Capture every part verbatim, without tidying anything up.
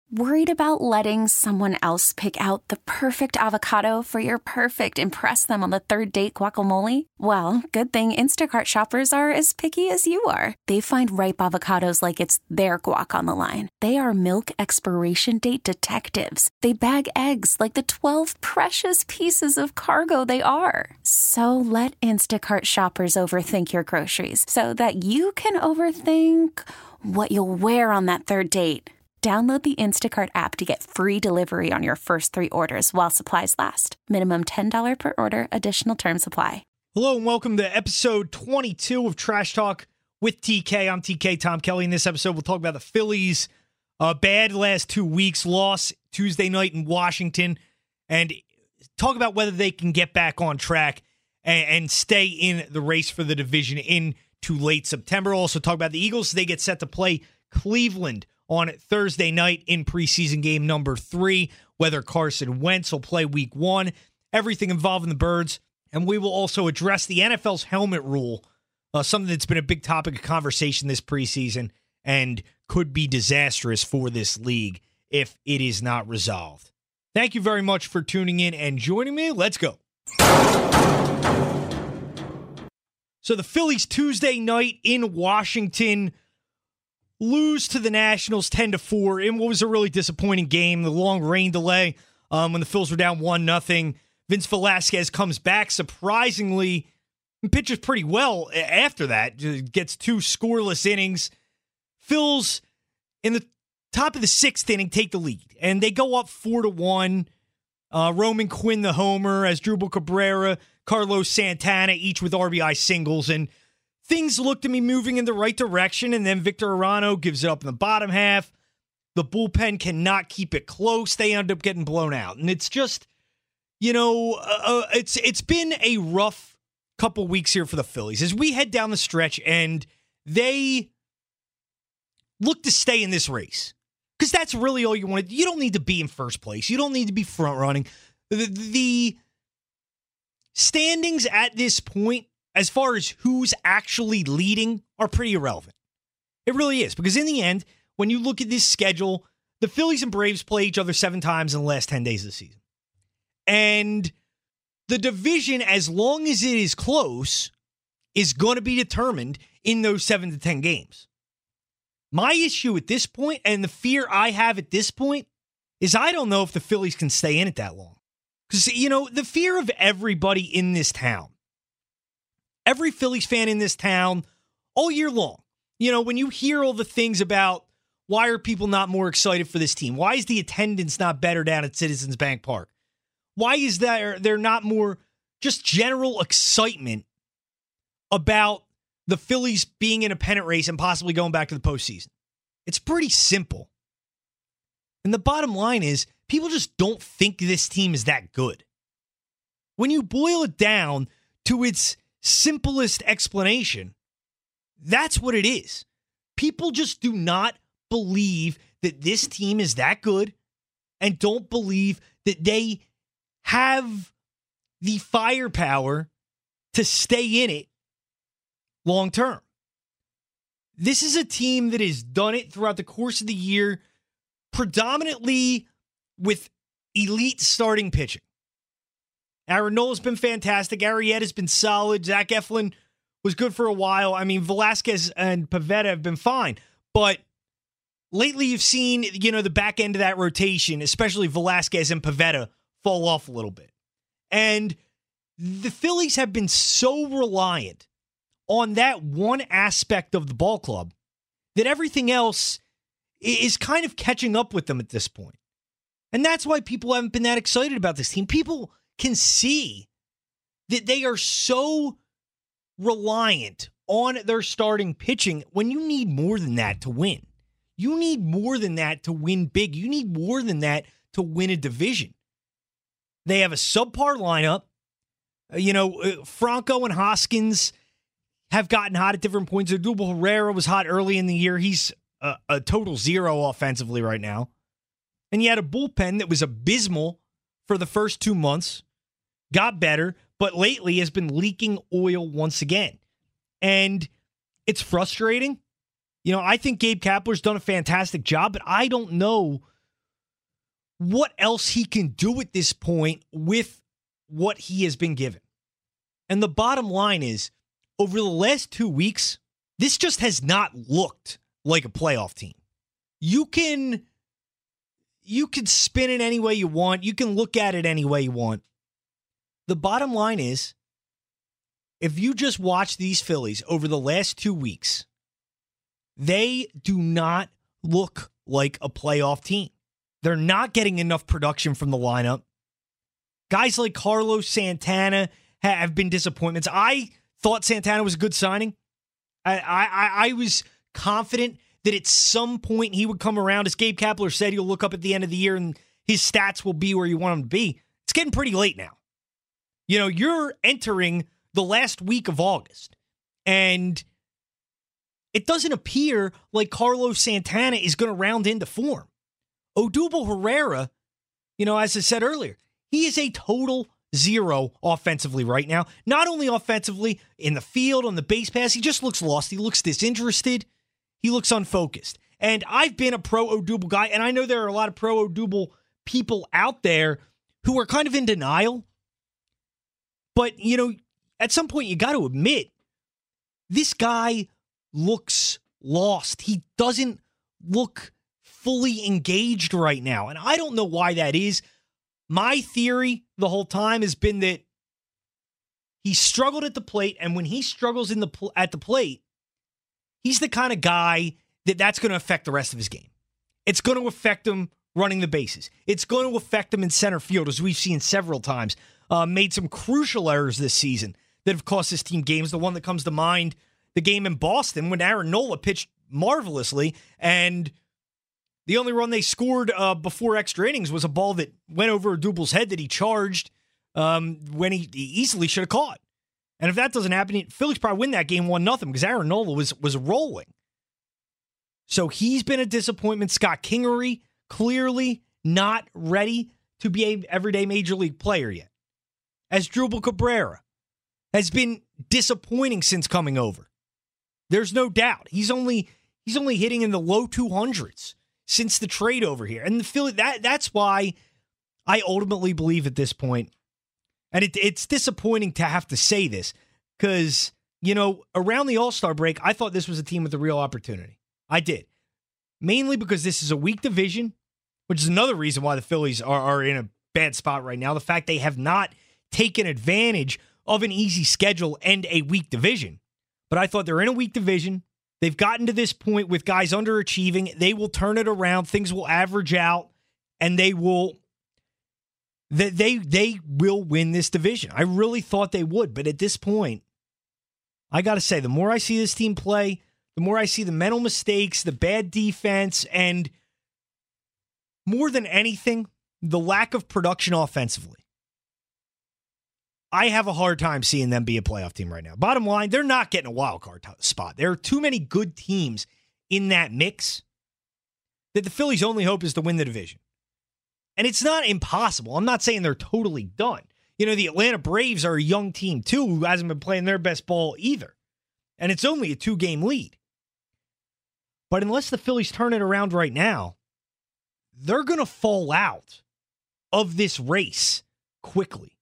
Worried about letting someone else pick out the perfect avocado for your perfect impress them on the third date guacamole? Well, good thing Instacart shoppers are as picky as you are. They find ripe avocados like it's their guac on the line. They are milk expiration date detectives. They bag eggs like the twelve precious pieces of cargo they are. So let Instacart shoppers overthink your groceries so that you can overthink what you'll wear on that third date. Download the Instacart app to get free delivery on your first three orders while supplies last. Minimum ten dollars per order. Additional terms apply. Hello and welcome to episode twenty-two of Trash Talk with T K. I'm T K, Tom Kelly. In this episode, we'll talk about the Phillies' uh, bad last two weeks, loss Tuesday night in Washington, and talk about whether they can get back on track and, and stay in the race for the division into late September. Also talk about the Eagles. They get set to play Cleveland on Thursday night in preseason game number three, whether Carson Wentz will play week one, everything involving the Birds. And we will also address the N F L's helmet rule, uh, something that's been a big topic of conversation this preseason and could be disastrous for this league if it is not resolved. Thank you very much for tuning in and joining me. Let's go. So the Phillies Tuesday night in Washington lose to the Nationals ten to four in what was a really disappointing game. The long rain delay um, when the Phils were down one nothing. Vince Velasquez comes back surprisingly and pitches pretty well after that. Gets two scoreless innings. Phils, in the top of the sixth inning, take the lead. And they go up four to one. Uh, Roman Quinn, the homer, as Asdrubal Cabrera, Carlos Santana, each with R B I singles. And things look to me moving in the right direction, and then Victor Arano gives it up in the bottom half. The bullpen cannot keep it close. They end up getting blown out. And it's just, you know, uh, it's it's been a rough couple weeks here for the Phillies as we head down the stretch, and they look to stay in this race. Because that's really all you want. You don't need to be in first place. You don't need to be front running. The, the standings at this point, as far as who's actually leading, are pretty irrelevant. It really is. Because in the end, when you look at this schedule, the Phillies and Braves play each other seven times in the last ten days of the season. And the division, as long as it is close, is going to be determined in those seven to ten games. My issue at this point, and the fear I have at this point, is I don't know if the Phillies can stay in it that long. Because, you know, the fear of everybody in this town, every Phillies fan in this town, all year long, you know, when you hear all the things about why are people not more excited for this team? Why is the attendance not better down at Citizens Bank Park? Why is there, there not more just general excitement about the Phillies being in a pennant race and possibly going back to the postseason? It's pretty simple. And the bottom line is, people just don't think this team is that good. When you boil it down to its simplest explanation, that's what it is. People just do not believe that this team is that good and don't believe that they have the firepower to stay in it long term. This is a team that has done it throughout the course of the year, predominantly with elite starting pitching. Aaron Nola's been fantastic. Arrieta's been solid. Zach Eflin was good for a while. I mean, Velasquez and Pivetta have been fine. But lately you've seen, you know, the back end of that rotation, especially Velasquez and Pivetta, fall off a little bit. And the Phillies have been so reliant on that one aspect of the ball club that everything else is kind of catching up with them at this point. And that's why people haven't been that excited about this team. People can see that they are so reliant on their starting pitching when you need more than that to win. You need more than that to win big. You need more than that to win a division. They have a subpar lineup. Uh, you know, uh, Franco and Hoskins have gotten hot at different points. Asdrubal Herrera was hot early in the year. He's a, a total zero offensively right now. And you had a bullpen that was abysmal for the first two months, got better, but lately has been leaking oil once again. And it's frustrating. You know, I think Gabe Kapler's done a fantastic job, but I don't know what else he can do at this point with what he has been given. And the bottom line is, over the last two weeks, this just has not looked like a playoff team. You can, you can spin it any way you want. You can look at it any way you want. The bottom line is, if you just watch these Phillies over the last two weeks, they do not look like a playoff team. They're not getting enough production from the lineup. Guys like Carlos Santana have been disappointments. I thought Santana was a good signing. I, I, I was confident that at some point he would come around. As Gabe Kapler said, you'll look up at the end of the year and his stats will be where you want them to be. It's getting pretty late now. You know, you're entering the last week of August, and it doesn't appear like Carlos Santana is going to round into form. Odubel Herrera, you know, as I said earlier, he is a total zero offensively right now. Not only offensively, in the field, on the base pass, he just looks lost. He looks disinterested. He looks unfocused. And I've been a pro Odubel guy, and I know there are a lot of pro Odubel people out there who are kind of in denial. But, you know, at some point you got to admit, this guy looks lost. He doesn't look fully engaged right now. And I don't know why that is. My theory the whole time has been that he struggled at the plate, and when he struggles in the pl- at the plate, he's the kind of guy that that's going to affect the rest of his game. It's going to affect him running the bases. It's going to affect him in center field, as we've seen several times. Uh, made some crucial errors this season that have cost his team games. The one that comes to mind, the game in Boston when Aaron Nola pitched marvelously, and the only run they scored uh, before extra innings was a ball that went over Odubel's head that he charged um, when he, he easily should have caught. And if that doesn't happen, Phillies probably win that game one nothing because Aaron Nola was, was rolling. So he's been a disappointment. Scott Kingery, clearly not ready to be an everyday major league player yet. Asdrubal Cabrera has been disappointing since coming over. There's no doubt. He's only he's only hitting in the low two hundreds since the trade over here. And the Philly, that that's why I ultimately believe at this point, and it, it's disappointing to have to say this, because, you know, around the All-Star break, I thought this was a team with a real opportunity. I did. Mainly because this is a weak division, which is another reason why the Phillies are, are in a bad spot right now. The fact they have not taken advantage of an easy schedule and a weak division. But I thought they're in a weak division. They've gotten to this point with guys underachieving. They will turn it around. Things will average out, and they will they, they, they will win this division. I really thought they would, but at this point, I got to say, the more I see this team play, the more I see the mental mistakes, the bad defense, and more than anything, the lack of production offensively. I have a hard time seeing them be a playoff team right now. Bottom line, they're not getting a wild card t- spot. There are too many good teams in that mix that the Phillies' only hope is to win the division. And it's not impossible. I'm not saying they're totally done. You know, the Atlanta Braves are a young team, too, who hasn't been playing their best ball either. And it's only a two-game lead. But unless the Phillies turn it around right now, they're going to fall out of this race quickly.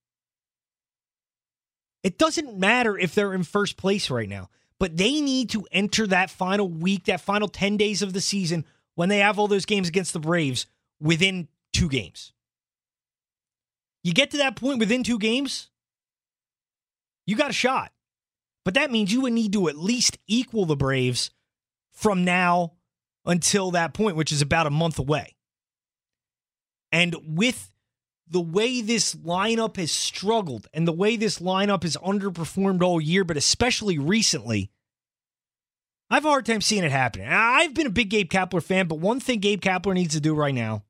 It doesn't matter if they're in first place right now, but they need to enter that final week, that final ten days of the season when they have all those games against the Braves within two games. You get to that point within two games, you got a shot. But that means you would need to at least equal the Braves from now until that point, which is about a month away. And with the way this lineup has struggled and the way this lineup has underperformed all year, but especially recently, I have a hard time seeing it happening. I've been a big Gabe Kapler fan, but one thing Gabe Kapler needs to do right now,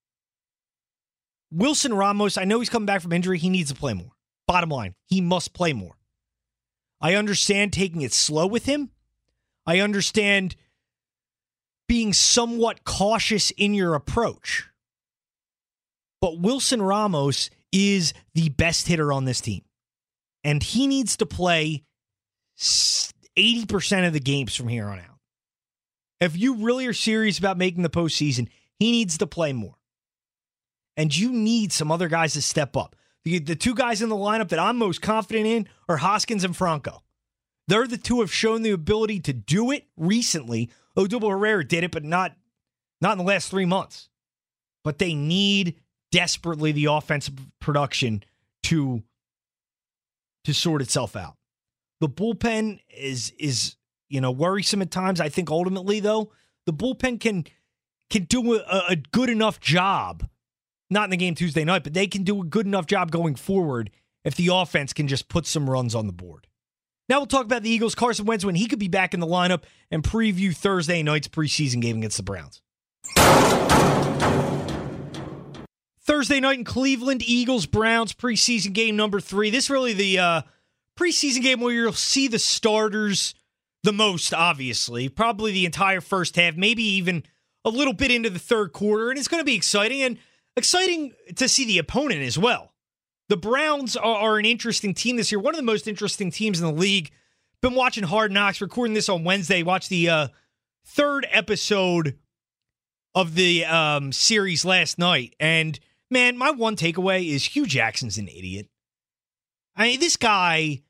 Wilson Ramos, I know he's coming back from injury. He needs to play more. Bottom line, he must play more. I understand taking it slow with him. I understand being somewhat cautious in your approach. But Wilson Ramos is the best hitter on this team. And he needs to play eighty percent of the games from here on out. If you really are serious about making the postseason, he needs to play more. and you need some other guys to step up. The, the two guys in the lineup that I'm most confident in are Hoskins and Franco. They're the two who have shown the ability to do it recently. Odubel Herrera did it, but not, not in the last three months. But they need desperately the offensive production to, to sort itself out. The bullpen is, is you know, worrisome at times. I think ultimately, though, the bullpen can, can do a, a good enough job. Not in the game Tuesday night, but they can do a good enough job going forward if the offense can just put some runs on the board. Now we'll talk about the Eagles. Carson Wentz, when he could be back in the lineup, and preview Thursday night's preseason game against the Browns. Thursday night in Cleveland, Eagles-Browns preseason game number three. This is really the uh, preseason game where you'll see the starters the most, obviously. Probably the entire first half, maybe even a little bit into the third quarter, and it's going to be exciting. And exciting to see the opponent as well. The Browns are, are an interesting team this year. One of the most interesting teams in the league. Been watching Hard Knocks, recording this on Wednesday. Watched the uh, third episode of the um, series last night. And, man, my one takeaway is Hugh Jackson's an idiot. I mean, this guy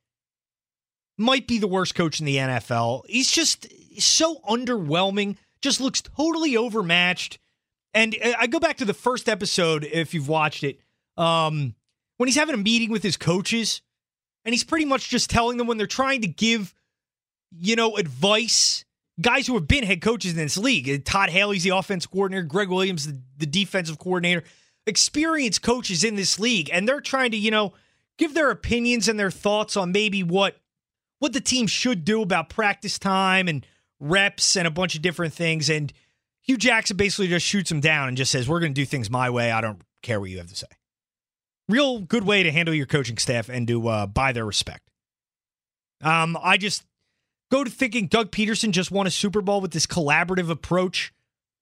might be the worst coach in the N F L. He's just so underwhelming. Just looks totally overmatched. And I go back to the first episode, if you've watched it, um, when he's having a meeting with his coaches, and he's pretty much just telling them when they're trying to give, you know, advice, guys who have been head coaches in this league. Todd Haley's the offensive coordinator, Greg Williams, the, the defensive coordinator, experienced coaches in this league, and they're trying to, you know, give their opinions and their thoughts on maybe what, what the team should do about practice time and reps and a bunch of different things, and Hugh Jackson basically just shoots him down and just says, we're going to do things my way. I don't care what you have to say. Real good way to handle your coaching staff and to uh, buy their respect. Um, I just go to thinking Doug Peterson just won a Super Bowl with this collaborative approach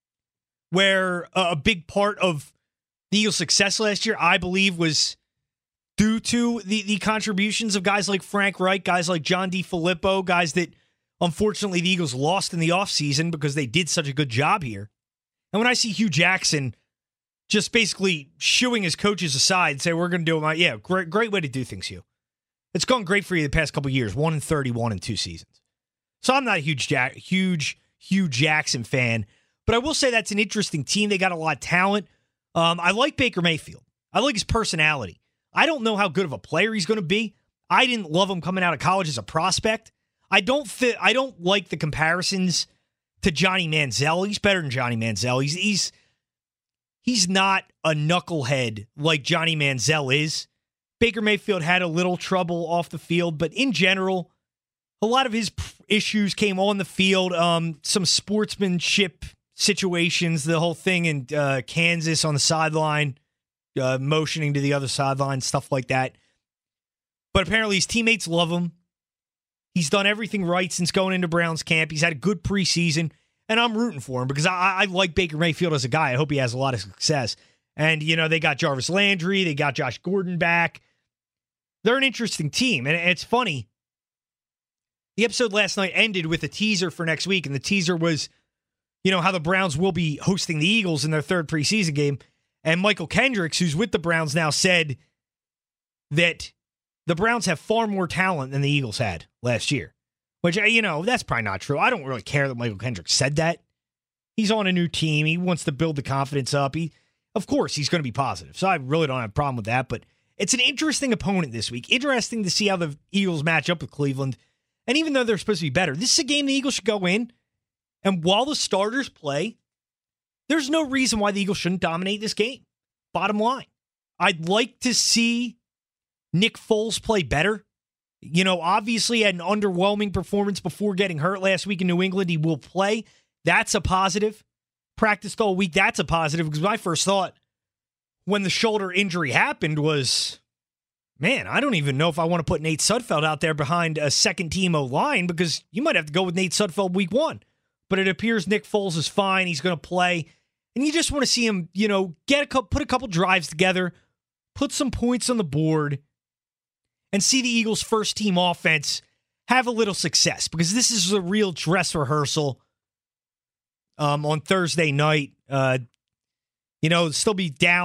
where uh, a big part of the Eagles' success last year, I believe, was due to the, the contributions of guys like Frank Reich, guys like John DeFilippo, guys that unfortunately, the Eagles lost in the offseason because they did such a good job here. And when I see Hugh Jackson just basically shooing his coaches aside and say, we're going to do it, yeah, great, great way to do things, Hugh. It's gone great for you the past couple of years, one and thirty-one in two seasons. So I'm not a huge, Jack, huge Hugh Jackson fan, but I will say that's an interesting team. They got a lot of talent. Um, I like Baker Mayfield. I like his personality. I don't know how good of a player he's going to be. I didn't love him coming out of college as a prospect. I don't fit. I don't like the comparisons to Johnny Manziel. He's better than Johnny Manziel. He's he's he's not a knucklehead like Johnny Manziel is. Baker Mayfield had a little trouble off the field, but in general, a lot of his issues came on the field. Um, some sportsmanship situations, the whole thing in uh, Kansas on the sideline, uh, motioning to the other sideline, stuff like that. But apparently his teammates love him. He's done everything right since going into Browns camp. He's had a good preseason, and I'm rooting for him because I, I like Baker Mayfield as a guy. I hope he has a lot of success. And, you know, they got Jarvis Landry. They got Josh Gordon back. They're an interesting team. And it's funny. The episode last night ended with a teaser for next week, and the teaser was, you know, how the Browns will be hosting the Eagles in their third preseason game. And Michael Kendricks, who's with the Browns now, said that the Browns have far more talent than the Eagles had last year, which, you know, that's probably not true. I don't really care that Michael Kendricks said that. He's on a new team. He wants to build the confidence up. He, of course, he's going to be positive. So I really don't have a problem with that. But it's an interesting opponent this week. Interesting to see how the Eagles match up with Cleveland. And even though they're supposed to be better, this is a game the Eagles should go in. And while the starters play, there's no reason why the Eagles shouldn't dominate this game. Bottom line. I'd like to see Nick Foles play better. You know, obviously had an underwhelming performance before getting hurt last week in New England. He will play. That's a positive. Practiced all week. That's a positive because my first thought when the shoulder injury happened was, man, I don't even know if I want to put Nate Sudfeld out there behind a second team O-line because you might have to go with Nate Sudfeld week one. But it appears Nick Foles is fine. He's going to play. And you just want to see him, you know, get a couple, put a couple drives together, put some points on the board, and see the Eagles' first team offense have a little success because this is a real dress rehearsal um, on Thursday night. Uh, you know, still be down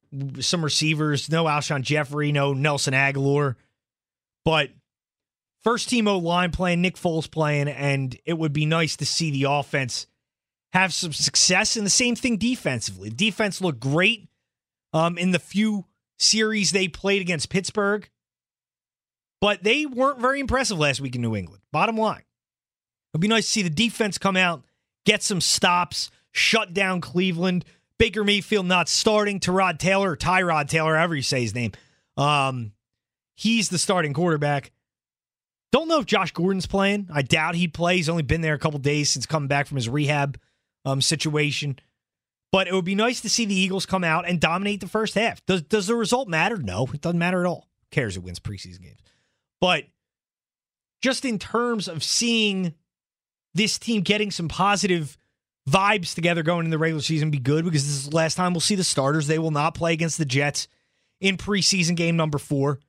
some receivers. No Alshon Jeffrey, no Nelson Aguilar. But first team O-line playing, Nick Foles playing, and it would be nice to see the offense have some success. And the same thing defensively. Defense looked great um, in the few series they played against Pittsburgh, but they weren't very impressive last week in New England. Bottom line. It'd be nice to see the defense come out, get some stops, shut down Cleveland. Baker Mayfield not starting. Tyrod Taylor, or Tyrod Taylor, however you say his name. Um, he's the starting quarterback. Don't know if Josh Gordon's playing. I doubt he plays. He's only been there a couple days since coming back from his rehab um, situation. But it would be nice to see the Eagles come out and dominate the first half. Does, does the result matter? No, it doesn't matter at all. Who cares who wins preseason games? But just in terms of seeing this team getting some positive vibes together going in the regular season be good, because this is the last time we'll see the starters. They will not play against the Jets in preseason game number four.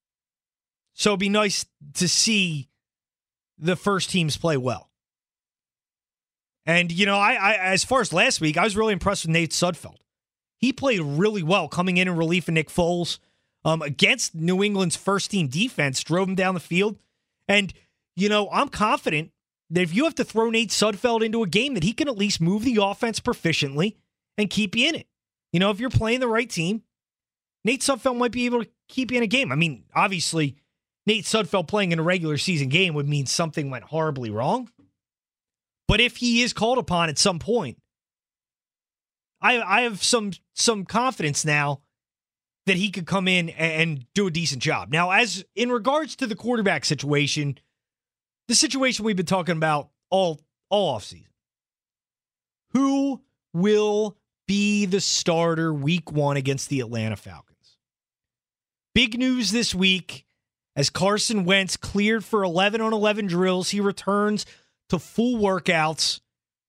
So it'd be nice to see the first teams play well. And, you know, I, I as far as last week, I was really impressed with Nate Sudfeld. He played really well coming in in relief of Nick Foles um, against New England's first team defense, drove him down the field. And, you know, I'm confident that if you have to throw Nate Sudfeld into a game, that he can at least move the offense proficiently and keep you in it. You know, if you're playing the right team, Nate Sudfeld might be able to keep you in a game. I mean, obviously, Nate Sudfeld playing in a regular season game would mean something went horribly wrong. But if he is called upon at some point, I, I have some some confidence now that he could come in and do a decent job. Now, as in regards to the quarterback situation, the situation we've been talking about all, all offseason. Who will be the starter week one against the Atlanta Falcons? Big news this week as Carson Wentz cleared for eleven on eleven drills. He returns to full workouts.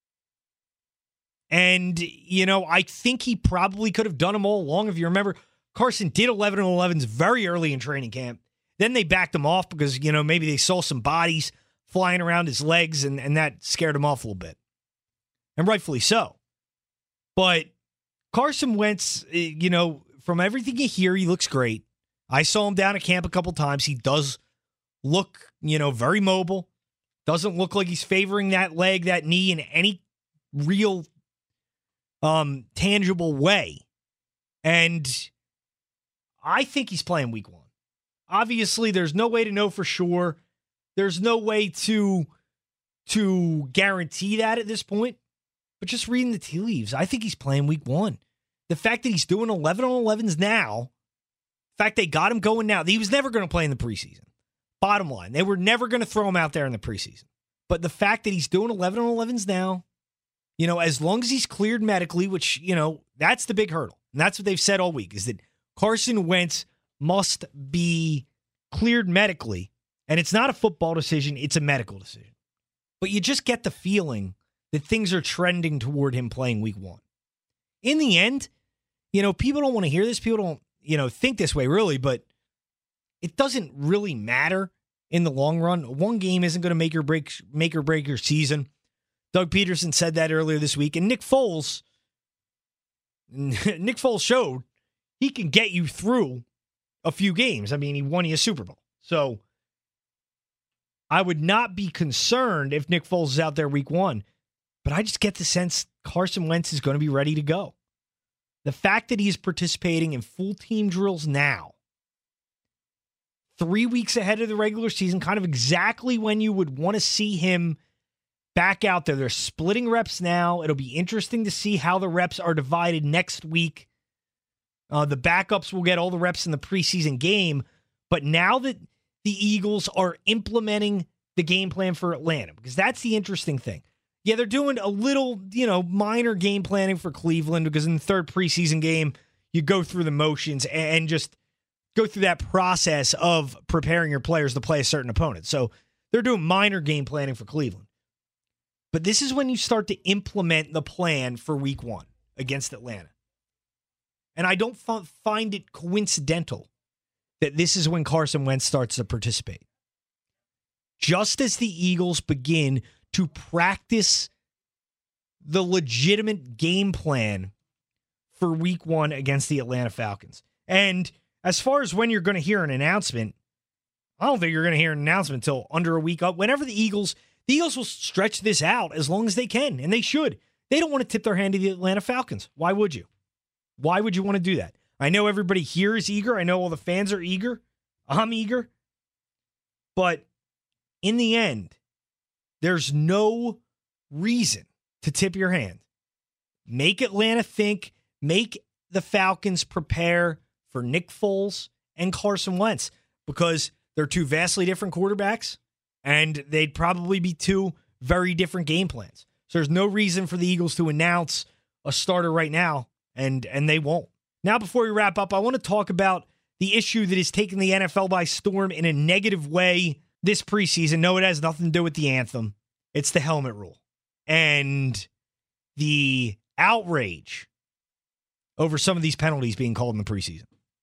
And, you know, I think he probably could have done them all along. If you remember, Carson did eleven on elevens very early in training camp. Then they backed him off because, you know, maybe they saw some bodies flying around his legs, and, and that scared him off a little bit. And rightfully so. But Carson Wentz, you know, from everything you hear, he looks great. I saw him down at camp a couple times. He does look, you know, very mobile. Doesn't look like he's favoring that leg, that knee in any real um, tangible way. And I think he's playing week one. Obviously, there's no way to know for sure. There's no way to, to guarantee that at this point. But just reading the tea leaves, I think he's playing week one. The fact that he's doing eleven on elevens now, the fact they got him going now, he was never going to play in the preseason. Bottom line, they were never going to throw him out there in the preseason. But the fact that he's doing eleven on elevens now, you know, as long as he's cleared medically, which, you know, that's the big hurdle. And that's what they've said all week, is that Carson Wentz must be cleared medically. And it's not a football decision, it's a medical decision. But you just get the feeling that things are trending toward him playing week one. In the end, you know, people don't want to hear this. People don't, you know, think this way really, but it doesn't really matter in the long run. One game isn't going to make or break make or break your season. Doug Peterson said that earlier this week. And Nick Foles, Nick Foles showed he can get you through a few games. I mean, he won you a Super Bowl. So I would not be concerned if Nick Foles is out there week one. But I just get the sense Carson Wentz is going to be ready to go. The fact that he's participating in full team drills now, three weeks ahead of the regular season, kind of exactly when you would want to see him back out there. They're splitting reps now. It'll be interesting to see how the reps are divided next week. Uh, the backups will get all the reps in the preseason game. But now that the Eagles are implementing the game plan for Atlanta, because that's the interesting thing. Yeah, they're doing a little, you know, minor game planning for Cleveland, because in the third preseason game, you go through the motions and just go through that process of preparing your players to play a certain opponent. So they're doing minor game planning for Cleveland. But this is when you start to implement the plan for week one against Atlanta. And I don't f- find it coincidental that this is when Carson Wentz starts to participate. Just as the Eagles begin to practice the legitimate game plan for week one against the Atlanta Falcons. And as far as when you're going to hear an announcement, I don't think you're going to hear an announcement until under a week up. Whenever the Eagles, the Eagles will stretch this out as long as they can, and they should. They don't want to tip their hand to the Atlanta Falcons. Why would you? Why would you want to do that? I know everybody here is eager. I know all the fans are eager. I'm eager. But in the end, there's no reason to tip your hand. Make Atlanta think. Make the Falcons prepare for Nick Foles and Carson Wentz, because they're two vastly different quarterbacks, and they'd probably be two very different game plans. So there's no reason for the Eagles to announce a starter right now, and, and they won't. Now, before we wrap up, I want to talk about the issue that has taken the N F L by storm in a negative way this preseason. No, it has nothing to do with the anthem. It's the helmet rule. And the outrage over some of these penalties being called in the preseason.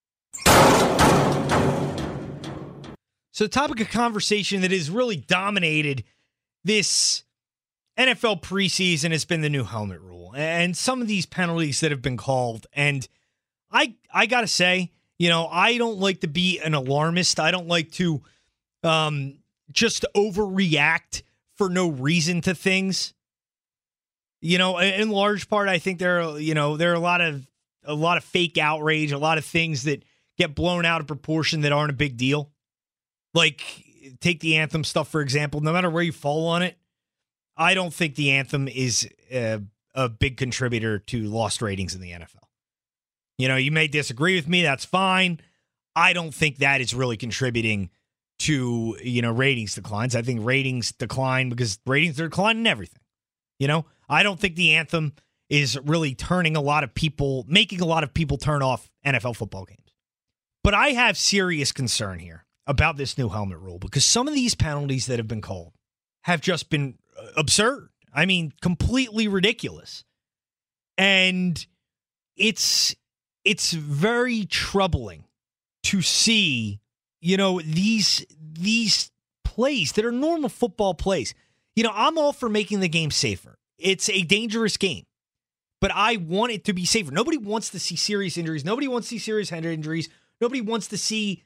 So the topic of conversation that has really dominated this N F L preseason has been the new helmet rule and some of these penalties that have been called. And I I got to say, you know, I don't like to be an alarmist. I don't like to um, just overreact for no reason to things. You know, in large part, I think there are, you know, there are a lot of a lot of fake outrage, a lot of things that get blown out of proportion that aren't a big deal. Like, take the anthem stuff, for example. No matter where you fall on it, I don't think the anthem is a, a big contributor to lost ratings in the N F L. You know, you may disagree with me. That's fine. I don't think that is really contributing to, you know, ratings declines. I think ratings decline because ratings are declining everything. You know, I don't think the anthem is really turning a lot of people, making a lot of people turn off N F L football games. But I have serious concern here about this new helmet rule because some of these penalties that have been called have just been absurd. I mean, completely ridiculous. And it's it's very troubling to see, you know, these these plays that are normal football plays. You know, I'm all for making the game safer. It's a dangerous game, but I want it to be safer. Nobody wants to see serious injuries. Nobody wants to see serious head injuries. Nobody wants to see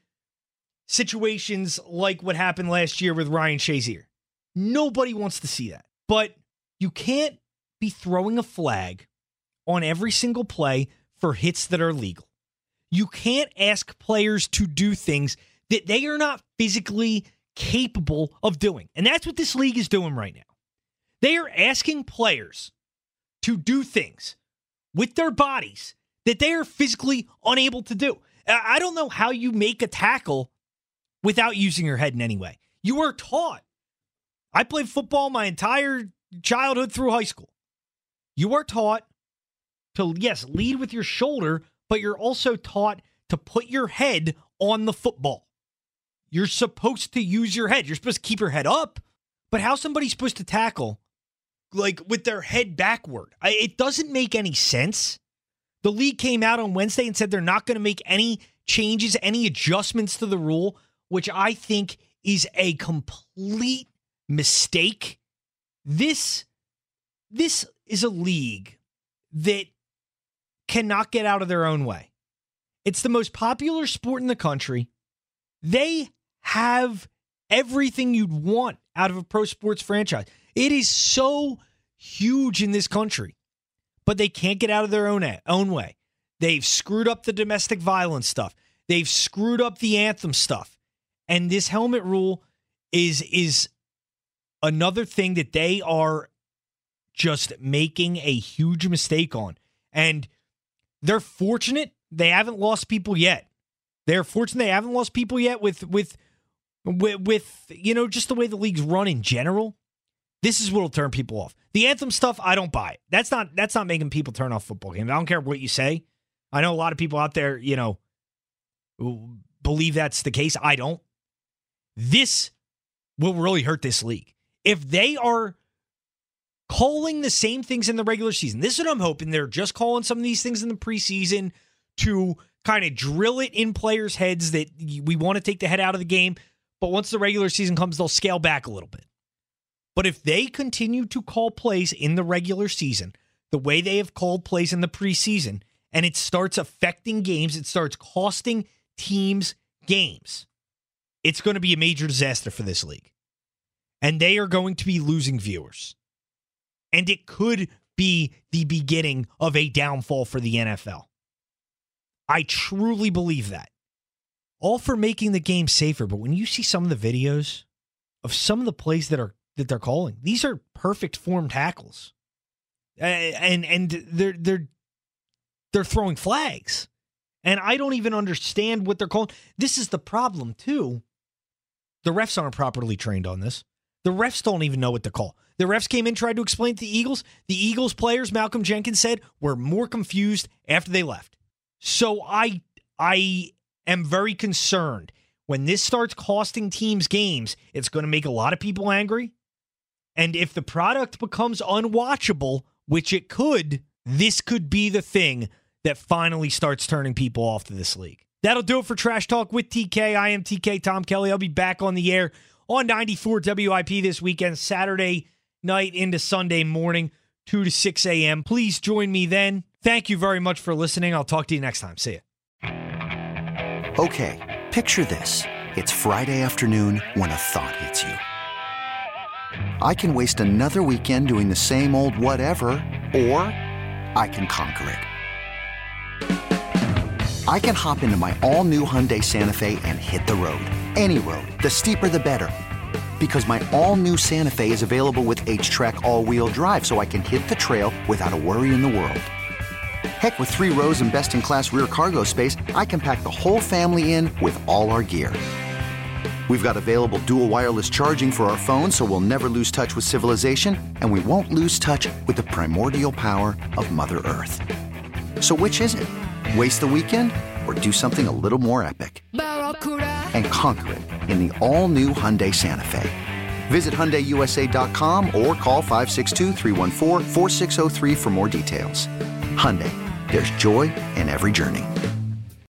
situations like what happened last year with Ryan Shazier. Nobody wants to see that. But you can't be throwing a flag on every single play for hits that are legal. You can't ask players to do things that they are not physically capable of doing. And that's what this league is doing right now. They are asking players to do things with their bodies that they are physically unable to do. I don't know how you make a tackle without using your head in any way. You are taught. I played football my entire childhood through high school. You are taught to, yes, lead with your shoulder, but you're also taught to put your head on the football. You're supposed to use your head. You're supposed to keep your head up, but how's somebody supposed to tackle like with their head backward? I, it doesn't make any sense. The league came out on Wednesday and said they're not going to make any changes, any adjustments to the rule, which I think is a complete mistake. This, this is a league that cannot get out of their own way. It's the most popular sport in the country. They have everything you'd want out of a pro sports franchise. It is so huge in this country, but they can't get out of their own, own way. They've screwed up the domestic violence stuff. They've screwed up the anthem stuff. And this helmet rule is, is another thing that they are just making a huge mistake on. And they're fortunate they haven't lost people yet. They're fortunate they haven't lost people yet with, with, with, with, you know, just the way the league's run in general. This is what will turn people off. The anthem stuff, I don't buy it. That's not, that's not making people turn off football games. I don't care what you say. I know a lot of people out there, you know, who believe that's the case. I don't. This will really hurt this league. If they are calling the same things in the regular season, this is what I'm hoping. They're just calling some of these things in the preseason to kind of drill it in players' heads that we want to take the head out of the game. But once the regular season comes, they'll scale back a little bit. But if they continue to call plays in the regular season the way they have called plays in the preseason, and it starts affecting games, it starts costing teams games, it's going to be a major disaster for this league. And they are going to be losing viewers. And it could be the beginning of a downfall for the N F L. I truly believe that. All for making the game safer, but when you see some of the videos of some of the plays that are that they're calling, these are perfect form tackles. Uh, and and they're they're they're throwing flags. And I don't even understand what they're calling. This is the problem, too. The refs aren't properly trained on this. The refs don't even know what to call. The refs came in, tried to explain to the Eagles. The Eagles players, Malcolm Jenkins said, were more confused after they left. So I I am very concerned. When this starts costing teams games, it's going to make a lot of people angry. And if the product becomes unwatchable, which it could, this could be the thing that finally starts turning people off to this league. That'll do it for Trash Talk with T K. I am T K Tom Kelly. I'll be back on the air on ninety-four W I P this weekend, Saturday night into Sunday morning, two to six a.m. Please join me then. Thank you very much for listening. I'll talk to you next time. See ya. Okay, picture this. It's Friday afternoon when a thought hits you. I can waste another weekend doing the same old whatever, or I can conquer it. I can hop into my all-new Hyundai Santa Fe and hit the road. Any road. The steeper, the better. Because my all-new Santa Fe is available with H-Track all-wheel drive, so I can hit the trail without a worry in the world. Heck, with three rows and best-in-class rear cargo space, I can pack the whole family in with all our gear. We've got available dual wireless charging for our phones, so we'll never lose touch with civilization, and we won't lose touch with the primordial power of Mother Earth. So which is it? Waste the weekend or do something a little more epic? And conquer it in the all-new Hyundai Santa Fe. Visit Hyundai U S A dot com or call five six two, three one four, four six zero three for more details. Hyundai, there's joy in every journey.